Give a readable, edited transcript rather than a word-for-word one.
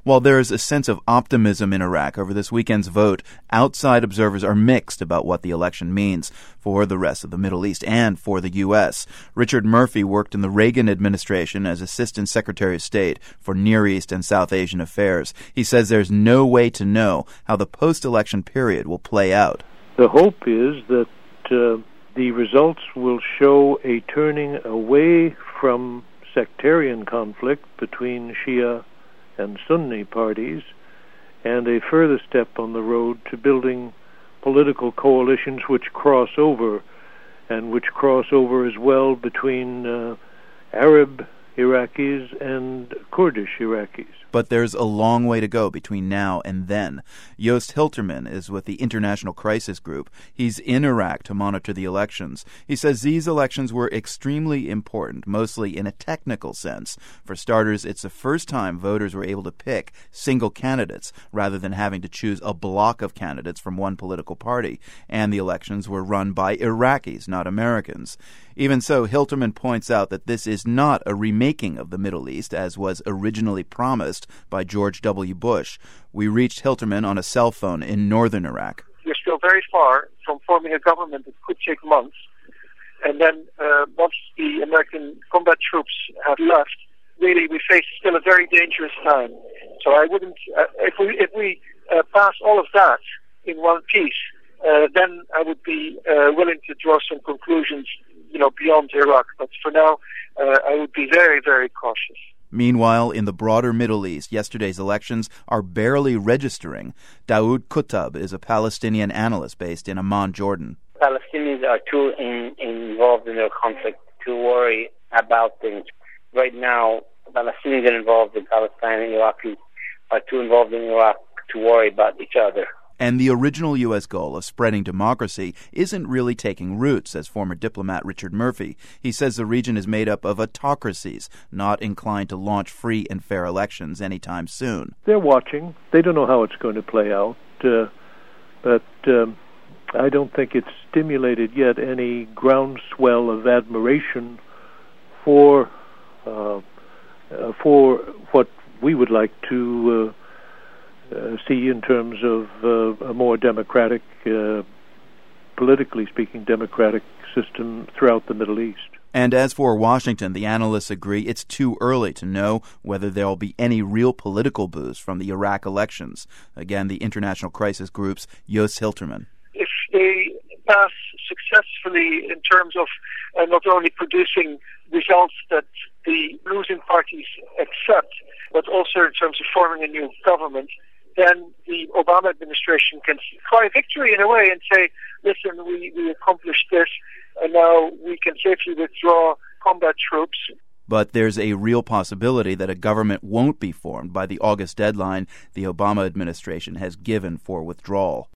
While there is a sense of optimism in Iraq over this weekend's vote, outside observers are mixed about what the election means for the rest of the Middle East and for the U.S. Richard Murphy worked in the Reagan administration as Assistant Secretary of State for Near East and South Asian Affairs. He says there's no way to know how the post-election period will play out. The hope is that the results will show a turning away from sectarian conflict between Shia and Sunni parties and a further step on the road to building political coalitions which cross over, and which cross over as well between Arab Iraqis and Kurdish Iraqis. But there's a long way to go between now and then. Joost Hilterman is with the International Crisis Group. He's in Iraq to monitor the elections. He says these elections were extremely important, mostly in a technical sense. For starters, it's the first time voters were able to pick single candidates rather than having to choose a block of candidates from one political party. And the elections were run by Iraqis, not Americans. Even so, Hilterman points out that this is not a remaking of the Middle East, as was originally promised by George W. Bush. We reached Hilterman on a cell phone in northern Iraq. We're still very far from forming a government that could take months. And then once the American combat troops have left, really we face still a very dangerous time. So I wouldn't, if we pass all of that in one piece, then I would be willing to draw some conclusions, beyond Iraq. But for now, I would be very, very cautious. Meanwhile, in the broader Middle East, yesterday's elections are barely registering. Daoud Kutab is a Palestinian analyst based in Amman, Jordan. Palestinians are too involved in their conflict to worry about things. Right now, Palestinians are involved in Palestine, and Iraqis are too involved in Iraq to worry about each other. And the original U.S. goal of spreading democracy isn't really taking root, says former diplomat Richard Murphy. He says the region is made up of autocracies, not inclined to launch free and fair elections anytime soon. They're watching. They don't know how it's going to play out. But I don't think it's stimulated yet any groundswell of admiration for what we would like to see in terms of a more democratic, politically speaking, democratic system throughout the Middle East. And as for Washington, the analysts agree it's too early to know whether there will be any real political boost from the Iraq elections. Again, the International Crisis Group's Joost Hilterman. If they pass successfully in terms of not only producing results that the losing parties accept, but also in terms of forming a new government, then the Obama administration can cry victory in a way and say, listen, we accomplished this, and now we can safely withdraw combat troops. But there's a real possibility that a government won't be formed by the August deadline the Obama administration has given for withdrawal.